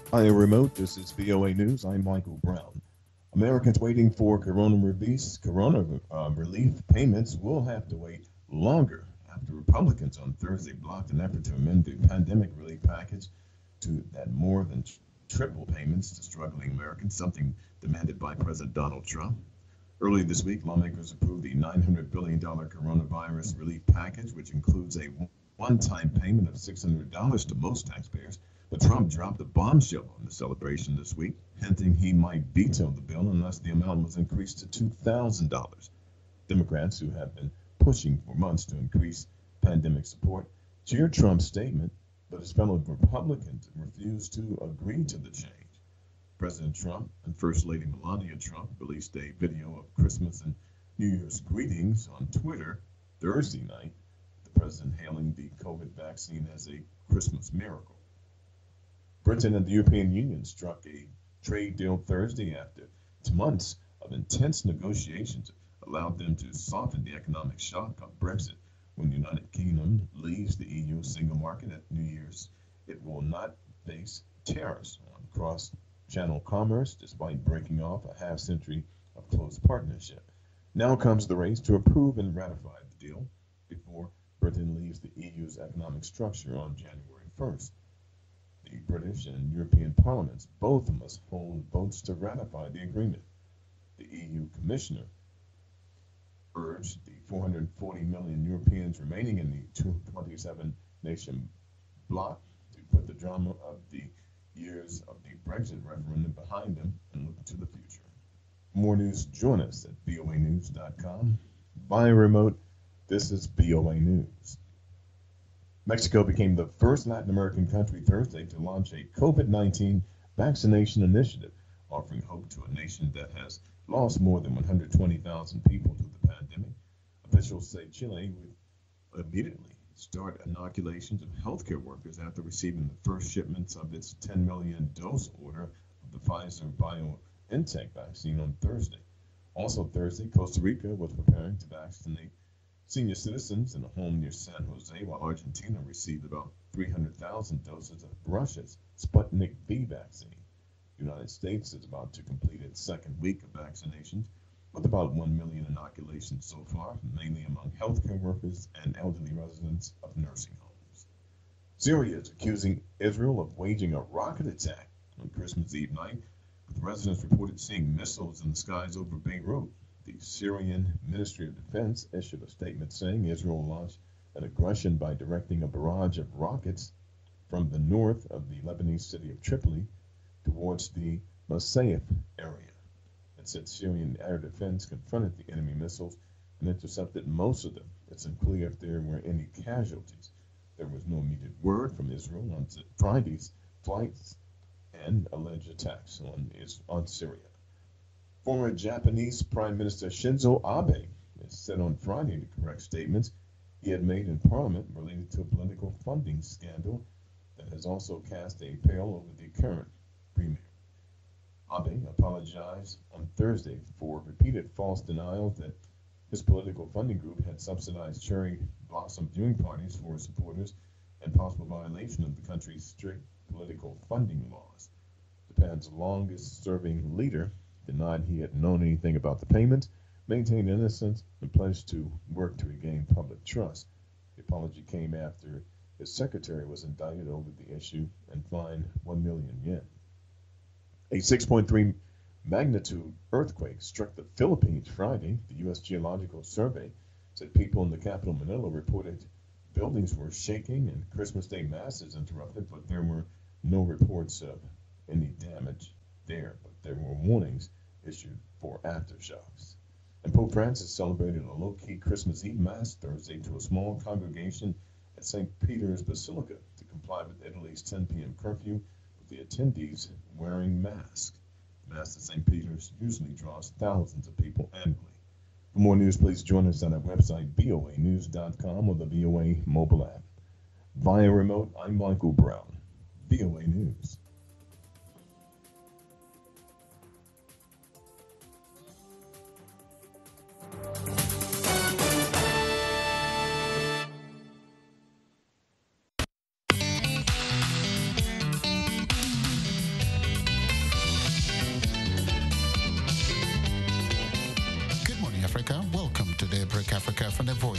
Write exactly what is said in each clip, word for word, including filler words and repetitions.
Hi, remote. This is V O A News. I'm Michael Brown. Americans waiting for corona relief, corona uh, relief payments will have to wait longer after Republicans on Thursday blocked an effort to amend the pandemic relief package to that more than triple payments to struggling Americans, something demanded by President Donald Trump. Earlier this week, lawmakers approved the nine hundred billion dollars coronavirus relief package, which includes a one-time payment of six hundred dollars to most taxpayers. But Trump dropped a bombshell on the celebration this week, hinting he might veto the bill unless the amount was increased to two thousand dollars. Democrats, who have been pushing for months to increase pandemic support, cheered Trump's statement, but his fellow Republicans refused to agree to the change. President Trump and First Lady Melania Trump released a video of Christmas and New Year's greetings on Twitter Thursday night, the president hailing the COVID vaccine as a Christmas miracle. Britain and the European Union struck a trade deal Thursday after months of intense negotiations allowed them to soften the economic shock of Brexit. When the United Kingdom leaves the E U single market at New Year's, it will not face tariffs on cross channel commerce despite breaking off a half century of close partnership. Now comes the race to approve and ratify the deal before Britain leaves the E U's economic structure on January first. The British and European parliaments both must hold votes to ratify the agreement. The E U Commissioner urged the four hundred forty million Europeans remaining in the twenty-seven nation bloc to put the drama of the years of the Brexit referendum behind them and look to the future. For more news, join us at V O A news dot com. Via remote, this is V O A News. Mexico became the first Latin American country Thursday to launch a COVID nineteen vaccination initiative, offering hope to a nation that has lost more than one hundred twenty thousand people to the pandemic. Officials say Chile would immediately start inoculations of healthcare workers after receiving the first shipments of its ten million dose order of the Pfizer BioNTech vaccine on Thursday. Also Thursday, Costa Rica was preparing to vaccinate senior citizens in a home near San Jose, while Argentina received about three hundred thousand doses of Russia's Sputnik V vaccine. The United States is about to complete its second week of vaccinations, with about one million inoculations so far, mainly among healthcare workers and elderly residents of nursing homes. Syria is accusing Israel of waging a rocket attack on Christmas Eve night, with residents reported seeing missiles in the skies over Beirut. The Syrian Ministry of Defense issued a statement saying Israel launched an aggression by directing a barrage of rockets from the north of the Lebanese city of Tripoli towards the Masyaf area. It said Syrian air defense confronted the enemy missiles and intercepted most of them. It's unclear if there were any casualties. There was no immediate word from Israel on Friday's flights and alleged attacks on, on Syria. Former Japanese Prime Minister Shinzo Abe is said on Friday to correct statements he had made in Parliament related to a political funding scandal that has also cast a pale over the current premier. Abe apologized on Thursday for repeated false denials that his political funding group had subsidized cherry blossom viewing parties for his supporters and possible violation of the country's strict political funding laws. Japan's longest serving leader denied he had known anything about the payments, maintained innocence, and pledged to work to regain public trust. The apology came after his secretary was indicted over the issue and fined one million yen. A six point three magnitude earthquake struck the Philippines Friday. The U S Geological Survey said people in the capital Manila reported buildings were shaking and Christmas Day masses interrupted, but there were no reports of any damage there. But there were warnings issued for aftershocks. And Pope Francis celebrated a low-key Christmas Eve Mass Thursday to a small congregation at Saint Peter's Basilica to comply with Italy's ten p.m. curfew, with the attendees wearing masks. The Mass at Saint Peter's usually draws thousands of people annually. For more news, please join us on our website, V O A news dot com, or the V O A mobile app. Via remote, I'm Michael Brown, V O A News.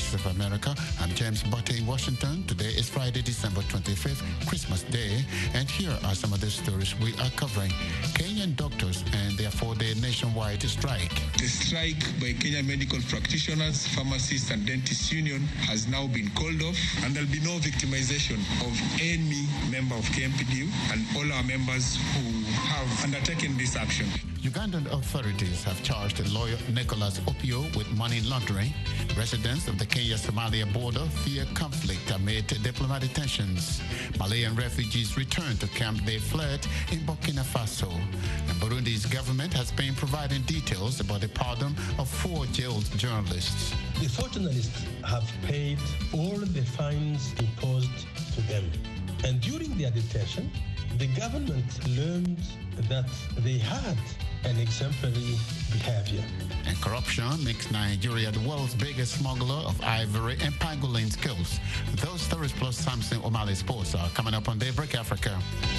Voice of America. I'm James Butte in Washington. Today is Friday, December twenty-fifth, Christmas Day, and here are some of the stories we are covering. Kenyan doctors and their four-day nationwide strike. The strike by Kenya Medical Practitioners, Pharmacists and Dentists Union has now been called off, and there'll be no victimization of any member of K M P D U and all our members who have undertaken this action. Ugandan authorities have charged lawyer Nicholas Opio with money laundering. Residents of the Kenya-Somalia border fear conflict amid diplomatic tensions. Malian refugees return to camp they fled in Burkina Faso. And Burundi's government has been providing details about the pardon of four jailed journalists. The four journalists have paid all the fines imposed to them. And during their detention, the government learned that they had an exemplary behavior. And corruption makes Nigeria the world's biggest smuggler of ivory and pangolin skills. Those stories plus Samson O'Malley Sports are coming up on Daybreak Africa.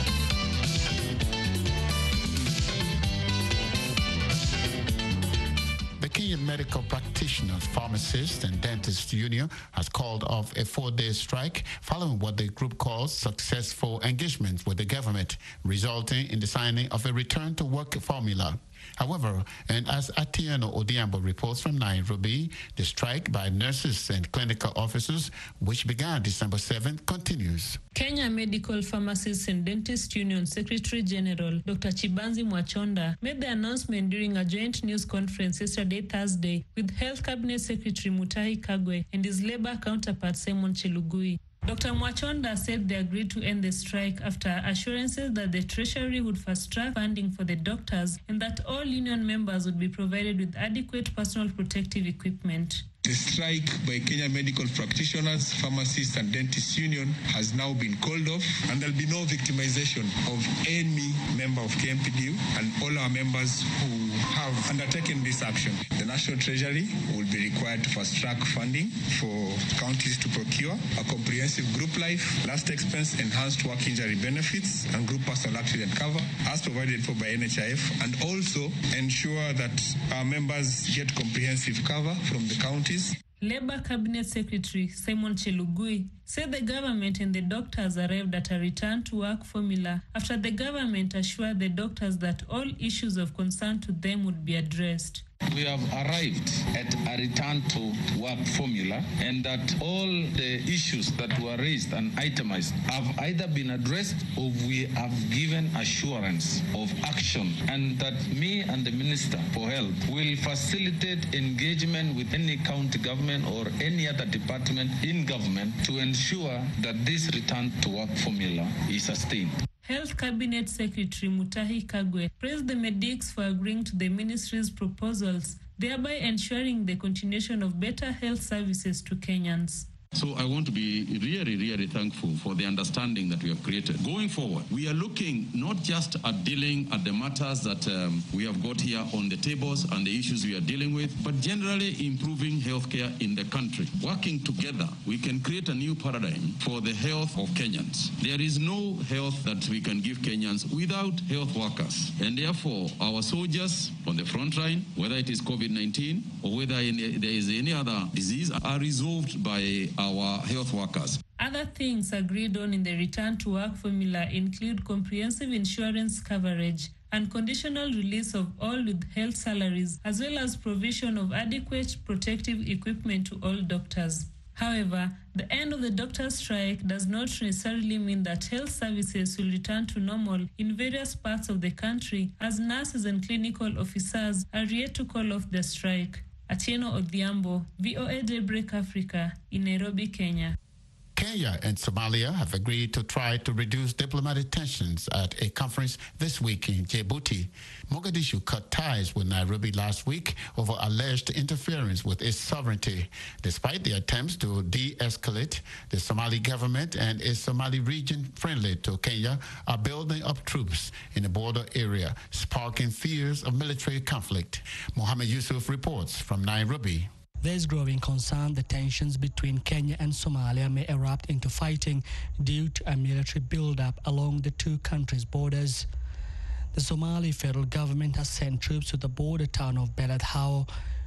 The Kenyan Medical Practitioners, Pharmacists and Dentists Union has called off a four-day strike following what the group calls successful engagements with the government, resulting in the signing of a return-to-work formula. However, and as Atieno Odiambo reports from Nairobi, the strike by nurses and clinical officers, which began December seventh, continues. Kenya Medical Pharmacists and Dentists Union Secretary General Doctor Chibanzi Mwachonda made the announcement during a joint news conference yesterday, Thursday, with Health Cabinet Secretary Mutahi Kagwe and his labor counterpart Simon Chelugui. Doctor Mwachonda said they agreed to end the strike after assurances that the Treasury would fast-track funding for the doctors and that all union members would be provided with adequate personal protective equipment. The strike by Kenya Medical Practitioners, Pharmacists and Dentists Union has now been called off, and there'll be no victimization of any member of K M P D U and all our members who have undertaken this action. The National Treasury will be required to fast-track funding for counties to procure a comprehensive group life, last expense, enhanced work injury benefits, and group personal accident cover, as provided for by N H I F, and also ensure that our members get comprehensive cover from the county. Labour Cabinet Secretary Simon Chelugui said the government and the doctors arrived at a return-to-work formula after the government assured the doctors that all issues of concern to them would be addressed. We have arrived at a return to work formula, and that all the issues that were raised and itemized have either been addressed or we have given assurance of action, and that me and the Minister for Health will facilitate engagement with any county government or any other department in government to ensure that this return to work formula is sustained. Health Cabinet Secretary Mutahi Kagwe praised the medics for agreeing to the ministry's proposals, thereby ensuring the continuation of better health services to Kenyans. So I want to be really, really thankful for the understanding that we have created. Going forward, we are looking not just at dealing at the matters that um, we have got here on the tables and the issues we are dealing with, but generally improving healthcare in the country. Working together, we can create a new paradigm for the health of Kenyans. There is no health that we can give Kenyans without health workers. And therefore, our soldiers on the front line, whether it is COVID nineteen or whether any, there is any other disease, are resolved by our health workers. Other things agreed on in the return to work formula include comprehensive insurance coverage, unconditional release of all with health salaries, as well as provision of adequate protective equipment to all doctors. However, the end of the doctor strike does not necessarily mean that health services will return to normal in various parts of the country, as nurses and clinical officers are yet to call off the strike. Atieno Odhiambo, V O A Daybreak Africa, in Nairobi, Kenya. Kenya and Somalia have agreed to try to reduce diplomatic tensions at a conference this week in Djibouti. Mogadishu cut ties with Nairobi last week over alleged interference with its sovereignty. Despite the attempts to de-escalate, the Somali government and a Somali region friendly to Kenya are building up troops in the border area, sparking fears of military conflict. Mohammed Yusuf reports from Nairobi. There is growing concern that tensions between Kenya and Somalia may erupt into fighting due to a military build-up along the two countries' borders. The Somali federal government has sent troops to the border town of Beled How,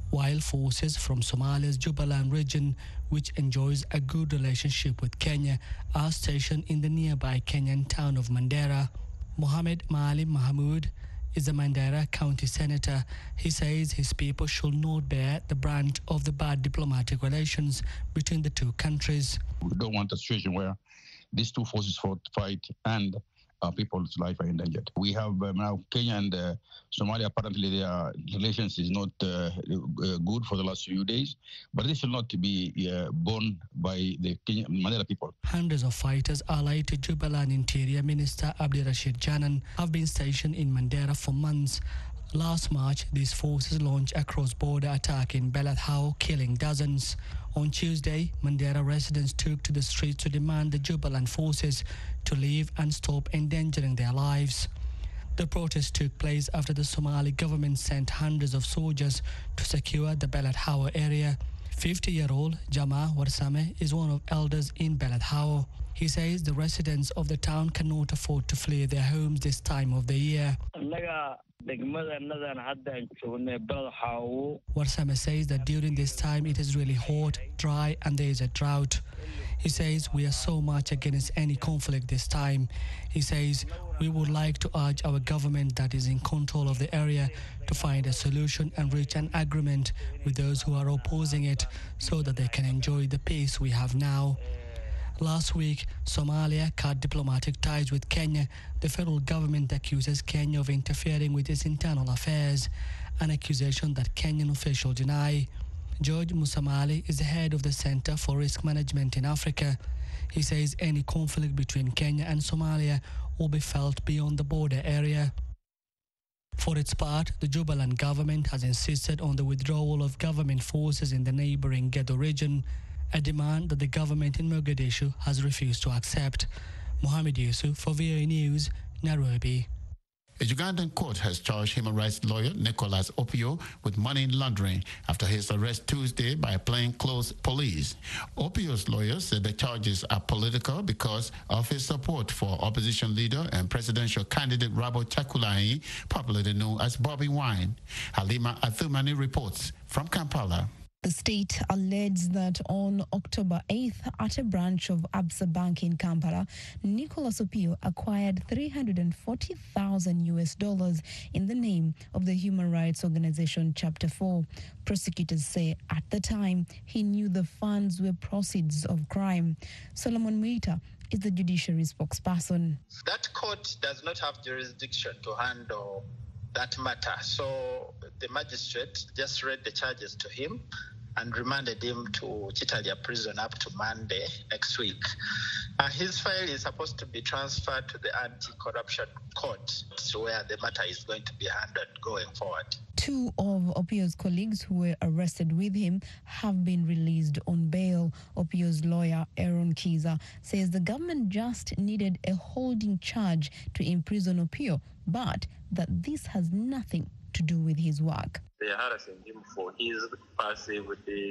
while forces from Somalia's Jubaland region, which enjoys a good relationship with Kenya, are stationed in the nearby Kenyan town of Mandera. Mohamed Maalim Mahmoud is a Mandera County Senator. He says his people should not bear the brunt of the bad diplomatic relations between the two countries. We don't want a situation where these two forces fight and uh, people's life are endangered. We have um, now Kenya and uh, Somalia. Apparently, their relations is not uh, uh, good for the last few days, but this will not be uh, borne by the Kenya, Mandela people. Hundreds of fighters allied to Jubaland Interior Minister Abdirashid Janan have been stationed in Mandera for months. Last March, these forces launched a cross-border attack in Belethao, killing dozens. On Tuesday, Mandera residents took to the streets to demand the Jubaland forces to leave and stop endangering their lives. The protest took place after the Somali government sent hundreds of soldiers to secure the Belethao area. fifty-year-old Jama Warsame is one of elders in Belethao. He says the residents of the town cannot afford to flee their homes this time of the year. Warsame says that during this time it is really hot, dry, and there is a drought. He says we are so much against any conflict this time. He says we would like to urge our government that is in control of the area to find a solution and reach an agreement with those who are opposing it so that they can enjoy the peace we have now. Last week, Somalia cut diplomatic ties with Kenya. The federal government accuses Kenya of interfering with its internal affairs, an accusation that Kenyan officials deny. George Musamali is the head of the Center for Risk Management in Africa. He says any conflict between Kenya and Somalia will be felt beyond the border area. For its part, the Jubaland government has insisted on the withdrawal of government forces in the neighboring Gedo region, a demand that the government in Mogadishu has refused to accept. Mohamed Yusuf for V O A News, Nairobi. A Ugandan court has charged human rights lawyer Nicholas Opio with money laundering after his arrest Tuesday by plainclothes police. Opio's lawyers said the charges are political because of his support for opposition leader and presidential candidate Robert Chakulai, popularly known as Bobby Wine. Halima Athumani reports from Kampala. The state alleges that on October eighth, at a branch of Absa Bank in Kampala, Nicholas Opio acquired three hundred forty thousand U S dollars in the name of the human rights organization Chapter four. Prosecutors say at the time he knew the funds were proceeds of crime. Solomon Muita is the judiciary spokesperson. That court does not have jurisdiction to handle that matter. So the magistrate just read the charges to him and remanded him to Chitalia prison up to Monday next week. Uh, his file is supposed to be transferred to the anti-corruption court, where the matter is going to be handled going forward. Two of Opio's colleagues who were arrested with him have been released on bail. Opio's lawyer, Aaron Kiza, says the government just needed a holding charge to imprison Opio, but that this has nothing to do with his work. They are harassing him for his passive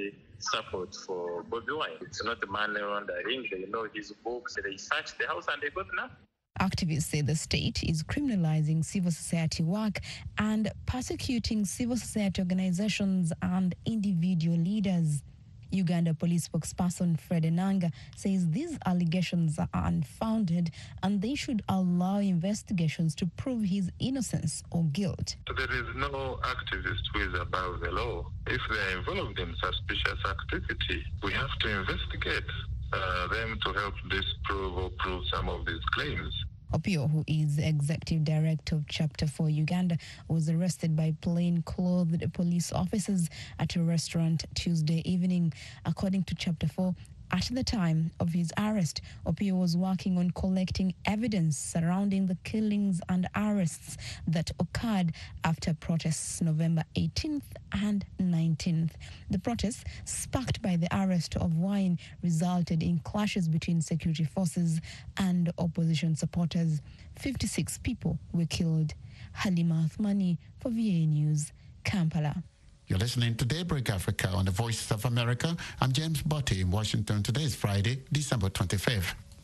support for Bobby Wine. It's not money laundering. They know his books. They searched the house and they got nothing. Activists say the state is criminalizing civil society work and persecuting civil society organizations and individual leaders. Uganda police spokesperson Fred Enanga says these allegations are unfounded and they should allow investigations to prove his innocence or guilt. There is no activist who is above the law. If they are involved in suspicious activity, we have to investigate uh, them to help disprove or prove some of these claims. Opio, who is executive director of Chapter four Uganda, was arrested by plain-clothed police officers at a restaurant Tuesday evening. According to Chapter four, at the time of his arrest, Opio was working on collecting evidence surrounding the killings and arrests that occurred after protests November eighteenth and nineteenth. The protests, sparked by the arrest of Wine, resulted in clashes between security forces and opposition supporters. fifty-six people were killed. Halima Athmani for V A News, Kampala. You're listening to Daybreak Africa on the Voice of America. I'm James Botti in Washington. Today is Friday, December twenty-fifth.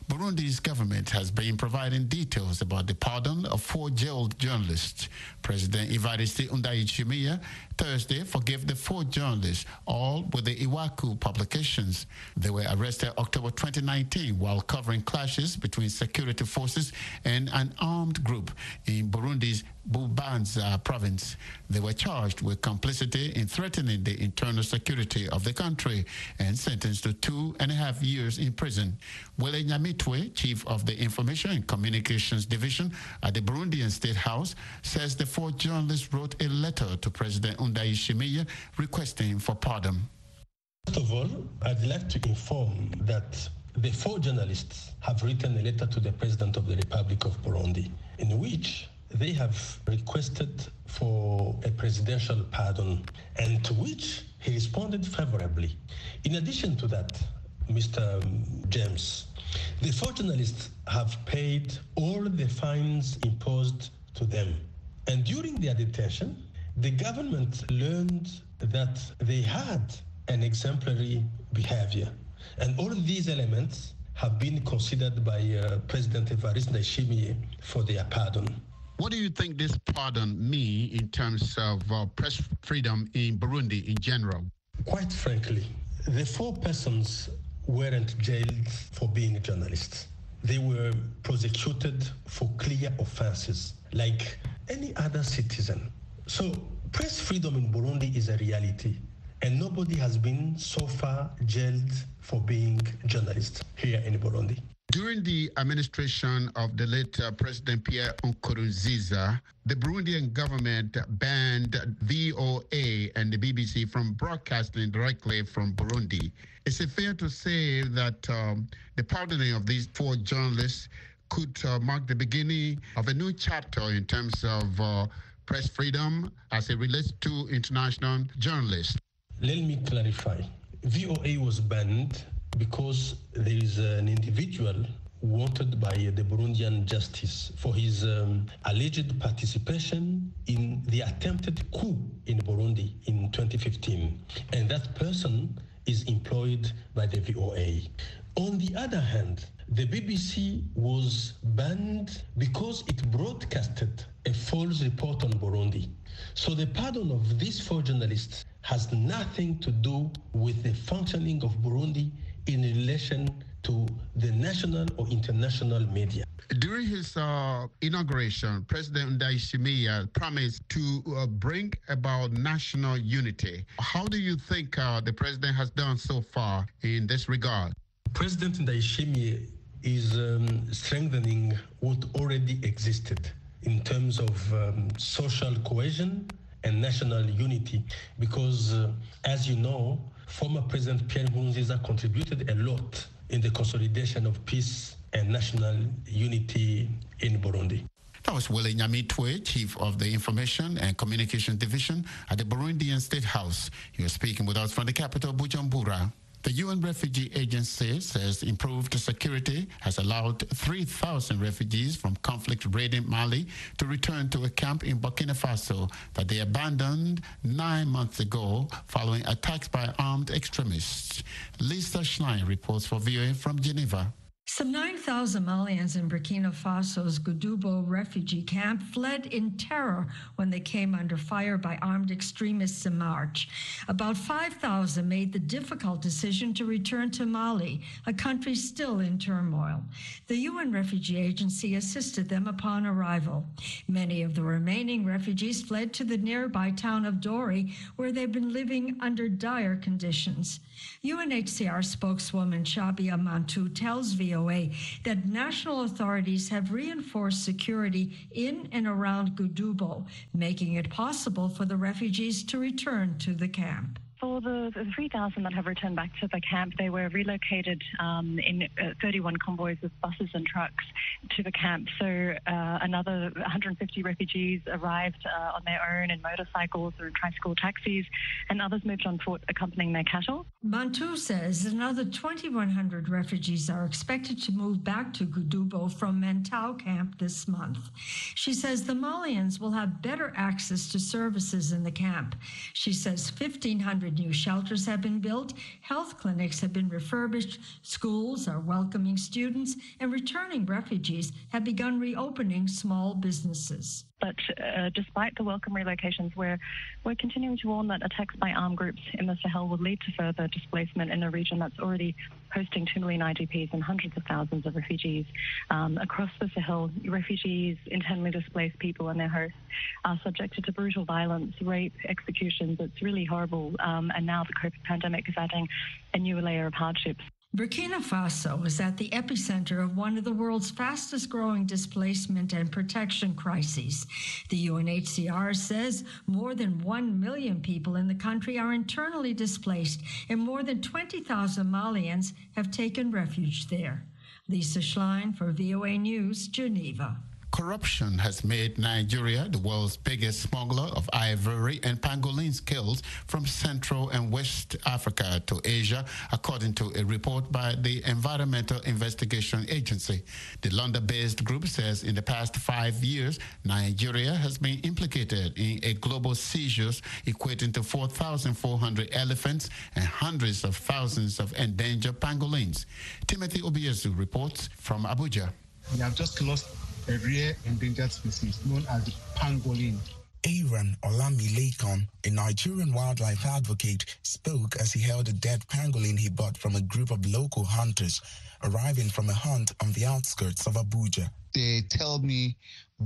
Burundi's government has been providing details about the pardon of four jailed journalists. President Evariste Ndayishimiye Thursday forgave the four journalists, all with the Iwaku publications. They were arrested October twenty nineteen while covering clashes between security forces and an armed group in Burundi's Bubanza province. They were charged with complicity in threatening the internal security of the country and sentenced to two and a half years in prison. Wele Nyamitwe, chief of the Information and Communications Division at the Burundian State House, says the four journalists wrote a letter to President Ndayishimiye requesting for pardon. First of all, I'd like to inform that the four journalists have written a letter to the President of the Republic of Burundi in which they have requested for a presidential pardon, and to which he responded favorably. In addition to that, Mister James, the four journalists have paid all the fines imposed to them. And during their detention, the government learned that they had an exemplary behavior. And all of these elements have been considered by uh, President Evariste Ndayishimiye for their pardon. What do you think this pardon means in terms of uh, press freedom in Burundi in general? Quite frankly, the four persons weren't jailed for being journalists. They were prosecuted for clear offenses, like any other citizen. So press freedom in Burundi is a reality, and nobody has been so far jailed for being journalists here in Burundi. During the administration of the late uh, President Pierre Nkurunziza, the Burundian government banned V O A and the B B C from broadcasting directly from Burundi. Is it fair to say that um, the pardoning of these four journalists could uh, mark the beginning of a new chapter in terms of uh, press freedom as it relates to international journalists? Let me clarify. V O A was banned because there is an individual wanted by the Burundian justice for his um, alleged participation in the attempted coup in Burundi in twenty fifteen. And that person is employed by the V O A. On the other hand, the B B C was banned because it broadcasted a false report on Burundi. So the pardon of these four journalists has nothing to do with the functioning of Burundi in relation to the national or international media. During his uh, inauguration, President Ndayishimiye promised to uh, bring about national unity. How do you think uh, the president has done so far in this regard? President Ndayishimiye is um, strengthening what already existed in terms of um, social cohesion and national unity, because uh, as you know, former President Pierre Nkurunziza contributed a lot in the consolidation of peace and national unity in Burundi. That was Wele Nyamitwe, Chief of the Information and Communications Division at the Burundian State House. He was speaking with us from the capital, Bujumbura. The U N Refugee Agency says improved security has allowed three thousand refugees from conflict-ridden Mali to return to a camp in Burkina Faso that they abandoned nine months ago following attacks by armed extremists. Lisa Schlein reports for V O A from Geneva. Some nine thousand Malians in Burkina Faso's Goudoubo refugee camp fled in terror when they came under fire by armed extremists in March. About five thousand made the difficult decision to return to Mali, a country still in turmoil. The U N Refugee Agency assisted them upon arrival. Many of the remaining refugees fled to the nearby town of Dori, where they've been living under dire conditions. U N H C R spokeswoman Shabia Mantou tells V O A that national authorities have reinforced security in and around Goudoubo, making it possible for the refugees to return to the camp. For the, the three thousand that have returned back to the camp, they were relocated um, in uh, thirty-one convoys of buses and trucks to the camp. So uh, another one hundred fifty refugees arrived uh, on their own in motorcycles or in tricycle taxis, and others moved on foot accompanying their cattle. Mantou says another twenty-one hundred refugees are expected to move back to Goudoubo from Mentau camp this month. She says the Malians will have better access to services in the camp. She says fifteen hundred hundred new shelters have been built, health clinics have been refurbished, schools are welcoming students, and returning refugees have begun reopening small businesses. But uh, despite the welcome relocations, we're, we're continuing to warn that attacks by armed groups in the Sahel will lead to further displacement in a region that's already hosting two million I D Ps and hundreds of thousands of refugees. Um, across the Sahel, refugees, internally displaced people and their hosts are subjected to brutal violence, rape, executions. It's really horrible. Um, and now the COVID pandemic is adding a new layer of hardships. Burkina Faso is at the epicenter of one of the world's fastest growing displacement and protection crises. The U N H C R says more than one million people in the country are internally displaced, and more than twenty thousand Malians have taken refuge there. Lisa Schlein for V O A News, Geneva. Corruption has made Nigeria the world's biggest smuggler of ivory and pangolin scales from Central and West Africa to Asia, according to a report by the Environmental Investigation Agency. The London-based group says in the past five years, Nigeria has been implicated in a global seizures equating to four thousand four hundred elephants and hundreds of thousands of endangered pangolins. Timothy Obiezu reports from Abuja. We have just lost a rare endangered species known as the pangolin. Aaron Olamilekan, a Nigerian wildlife advocate, spoke as he held a dead pangolin he bought from a group of local hunters arriving from a hunt on the outskirts of Abuja. They tell me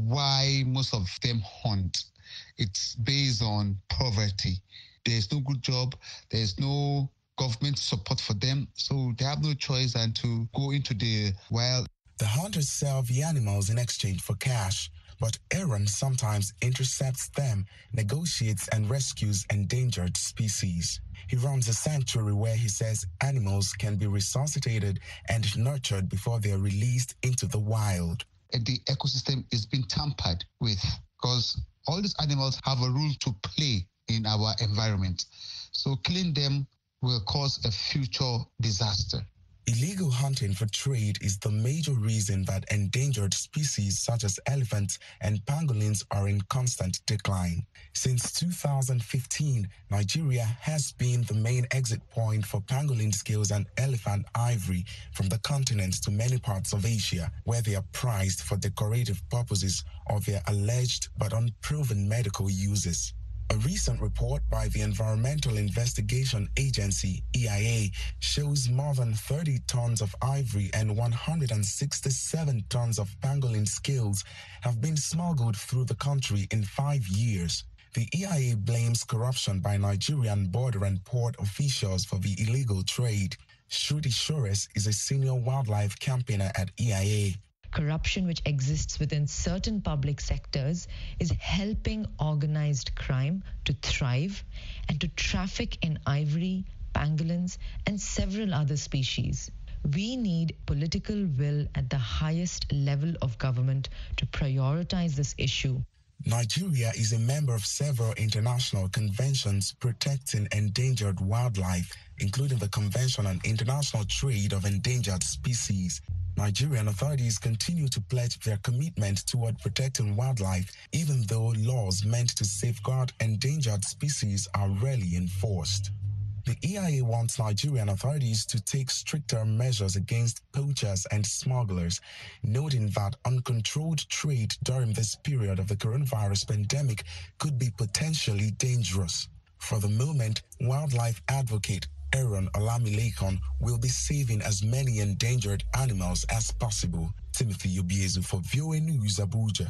why most of them hunt. It's based on poverty. There's no good job. There's no government support for them. So they have no choice than to go into the wild. The hunters sell the animals in exchange for cash, but Aaron sometimes intercepts them, negotiates and rescues endangered species. He runs a sanctuary where he says animals can be resuscitated and nurtured before they are released into the wild. The ecosystem is being tampered with because all these animals have a role to play in our environment. So killing them will cause a future disaster. Illegal hunting for trade is the major reason that endangered species such as elephants and pangolins are in constant decline. Since two thousand fifteen, Nigeria has been the main exit point for pangolin scales and elephant ivory from the continent to many parts of Asia, where they are prized for decorative purposes or their alleged but unproven medical uses. A recent report by the Environmental Investigation Agency, E I A, shows more than thirty tons of ivory and one hundred sixty-seven tons of pangolin scales have been smuggled through the country in five years. The E I A blames corruption by Nigerian border and port officials for the illegal trade. Shruti Shores is a senior wildlife campaigner at E I A. Corruption which exists within certain public sectors is helping organized crime to thrive and to traffic in ivory, pangolins, and several other species. We need political will at the highest level of government to prioritize this issue. Nigeria is a member of several international conventions protecting endangered wildlife, including the Convention on International Trade of Endangered Species. Nigerian authorities continue to pledge their commitment toward protecting wildlife, even though laws meant to safeguard endangered species are rarely enforced. The E I A wants Nigerian authorities to take stricter measures against poachers and smugglers, noting that uncontrolled trade during this period of the coronavirus pandemic could be potentially dangerous. For the moment, wildlife advocate Aaron Olamilekan will be saving as many endangered animals as possible. Timothy Obiezu for V O A News, Abuja.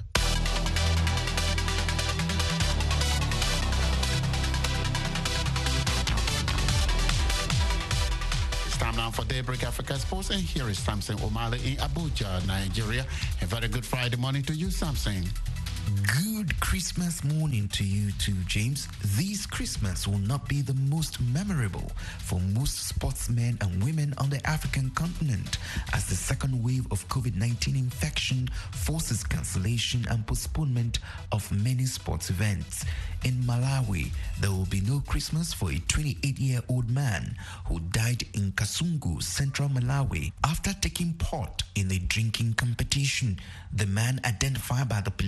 Time now for Daybreak Africa Sports, and here is Samson Omale in Abuja, Nigeria. A very good Friday morning to you, Samson. Good Christmas morning to you too, James. This Christmas will not be the most memorable for most sportsmen and women on the African continent, as the second wave of COVID nineteen infection forces cancellation and postponement of many sports events. In Malawi, there will be no Christmas for a twenty-eight-year-old man who died in Kasungu, central Malawi, after taking part in a drinking competition. The man, identified by the police as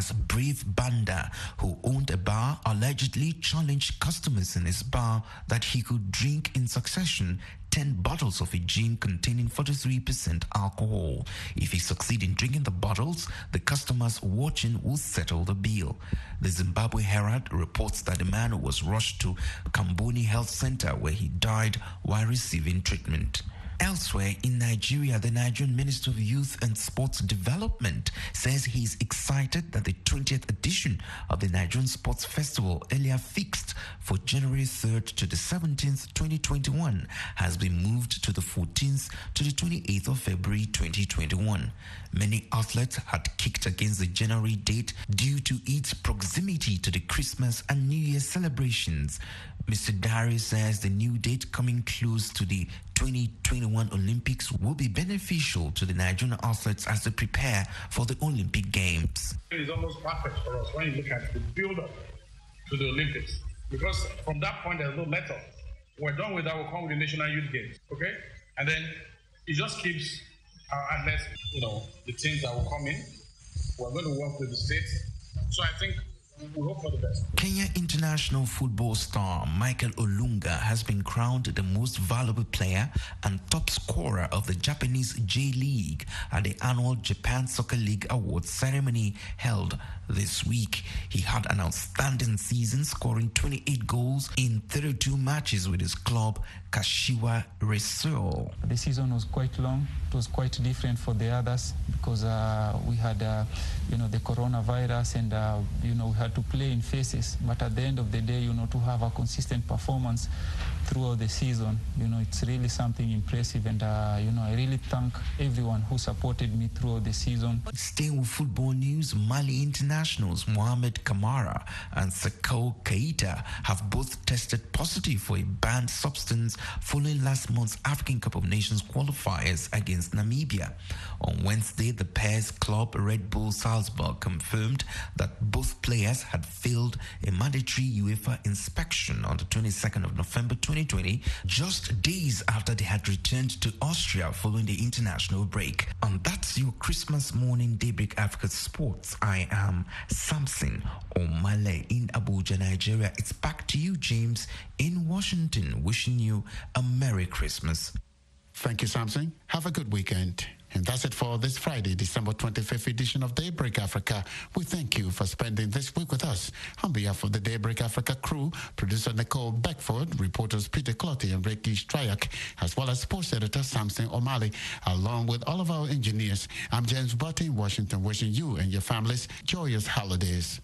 as Brave Banda, who owned a bar, allegedly challenged customers in his bar that he could drink in succession ten bottles of a gin containing forty-three percent alcohol. If he succeeds in drinking the bottles, the customers watching will settle the bill. The Zimbabwe Herald reports that the man was rushed to Kamboni Health Center where he died while receiving treatment. Elsewhere in Nigeria, the Nigerian Minister of Youth and Sports Development says he's excited that the twentieth edition of the Nigerian Sports Festival, earlier fixed for January third to the seventeenth, twenty twenty-one, has been moved to the fourteenth to the twenty-eighth of February twenty twenty-one. Many athletes had kicked against the January date due to its proximity to the Christmas and New Year celebrations. Mister Darius says the new date coming close to the twenty twenty-one Olympics will be beneficial to the Nigerian athletes as they prepare for the Olympic Games. It is almost perfect for us when you look at the build-up to the Olympics, because from that point there's no let-up. We're done with that, we'll come with the National Youth Games, okay? And then it just keeps our athletes, you know, the teams that will come in. We're going to work with the states. So I think we hope for the best. Kenya international football star Michael Olunga has been crowned the most valuable player and top scorer of the Japanese J-League at the annual Japan Soccer League Awards ceremony held this week. He had an outstanding season, scoring twenty-eight goals in thirty-two matches with his club, Kashiwa Reysol. The season was quite long. It was quite different for the others because uh, we had, uh, you know, the coronavirus, and uh, you know, we had to play in phases. But at the end of the day, you know, to have a consistent performance throughout the season, you know, it's really something impressive. And uh, you know, I really thank everyone who supported me throughout the season. Staying with football news, Mali internationals Mohamed Kamara and Sakao Keita have both tested positive for a banned substance following last month's African Cup of Nations qualifiers against Namibia. On Wednesday, the pair's club Red Bull Salzburg confirmed that both players had failed a mandatory UEFA inspection on the twenty-second of November twenty twenty, just days after they had returned to Austria following the international break. And that's your Christmas morning Daybreak Africa Sports. I am Samson Omale in Abuja, Nigeria. It's back to you, James, in Washington, wishing you a Merry Christmas. Thank you, Samson. Have a good weekend. And that's it for this Friday, December twenty-fifth edition of Daybreak Africa. We thank you for spending this week with us. On behalf of the Daybreak Africa crew, producer Nicole Beckford, reporters Peter Clotty and Ricky Stryak, as well as sports editor Samson O'Malley, along with all of our engineers, I'm James Butty in Washington, wishing you and your families joyous holidays.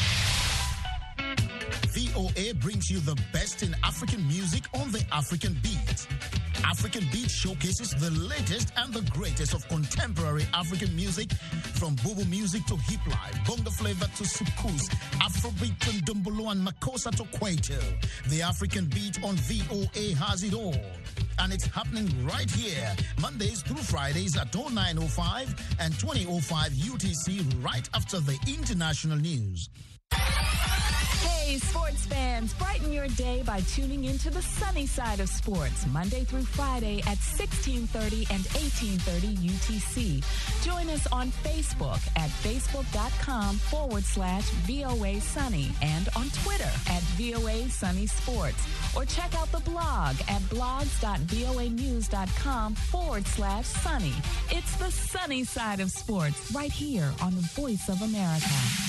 V O A brings you the best in African music on the African Beat. African Beat showcases the latest and the greatest of contemporary African music, from Bobo music to hip life, bongo flavor to soukous, Afrobeat and Dumbolo and Makossa to Kwaito. The African Beat on V O A has it all. And it's happening right here, Mondays through Fridays at oh nine oh five and twenty oh five U T C, right after the international news. Hey, sports fans, brighten your day by tuning into the sunny side of sports, Monday through Friday at sixteen thirty and eighteen thirty U T C. Join us on Facebook at facebook.com forward slash VOA Sunny and on Twitter at VOA Sunny Sports. Or check out the blog at blogs.voanews.com forward slash sunny. It's the sunny side of sports right here on the Voice of America.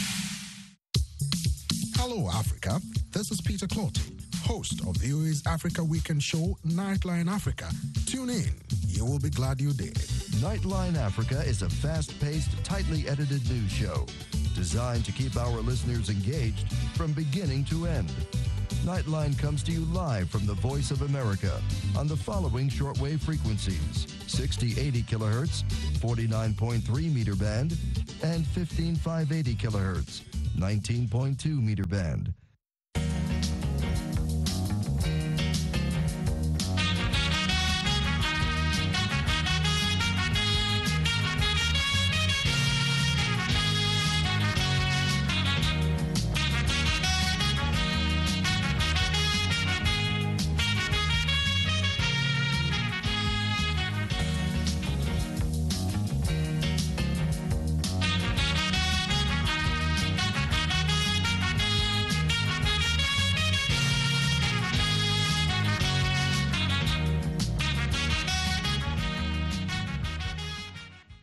Hello, Africa. This is Peter Clotty, host of V O A's Africa Weekend show, Nightline Africa. Tune in. You will be glad you did. Nightline Africa is a fast-paced, tightly edited news show designed to keep our listeners engaged from beginning to end. Nightline comes to you live from the Voice of America on the following shortwave frequencies: sixty eighty kilohertz, forty-nine point three meter band, and fifteen five eighty kilohertz, nineteen point two meter band.